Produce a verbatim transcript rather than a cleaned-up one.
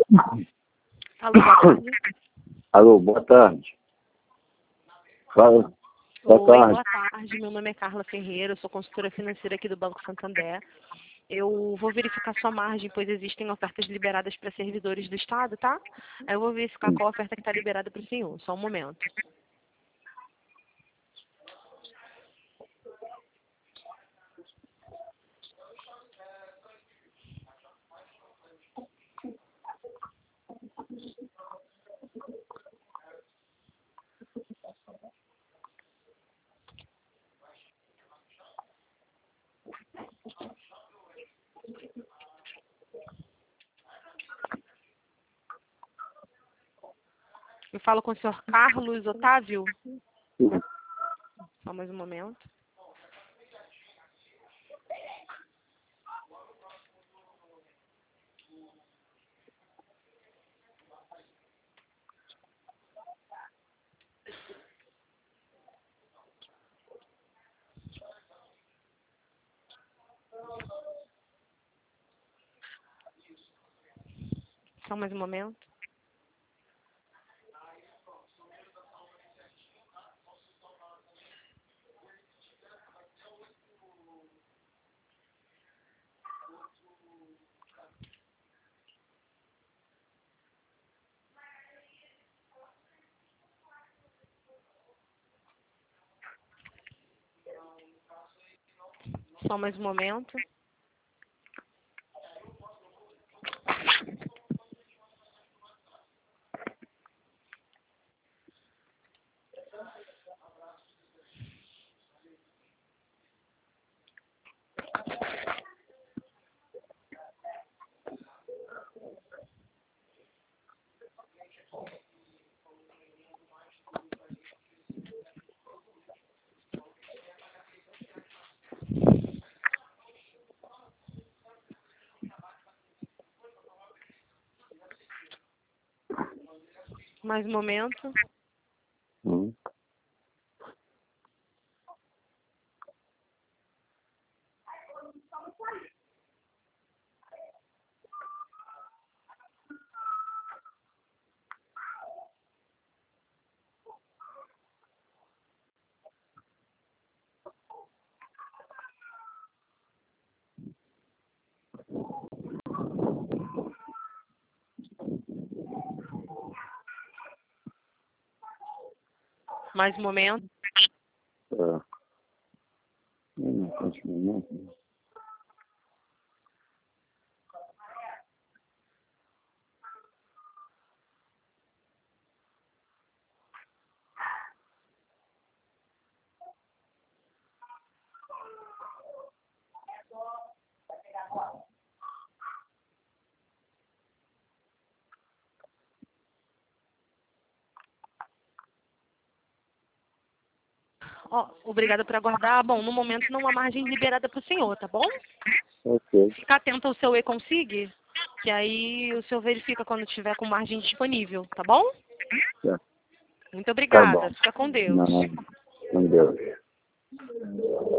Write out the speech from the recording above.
Alô, boa tarde. Alô, boa tarde. Fala. Boa Oi, tarde. boa tarde. Meu nome é Carla Ferreira, eu sou consultora financeira aqui do Banco Santander. Eu vou verificar sua margem, pois existem ofertas liberadas para servidores do Estado, tá? Aí eu vou verificar qual oferta que está liberada para o senhor. Só um momento. Eu falo com o senhor Carlos Otávio? Sim. Só mais um momento. Só mais um momento. Só mais um momento. Mais um momento. Hum. Mais um momento. Tá. Hum, continua. Ó, obrigada por aguardar. Bom, no momento não há margem liberada para o senhor, tá bom? Ok. Fica atento ao seu e-consig, que aí o senhor verifica quando tiver com margem disponível, tá bom? Tá. Muito Tá obrigada. bom. Fica com Deus. Não, com Deus.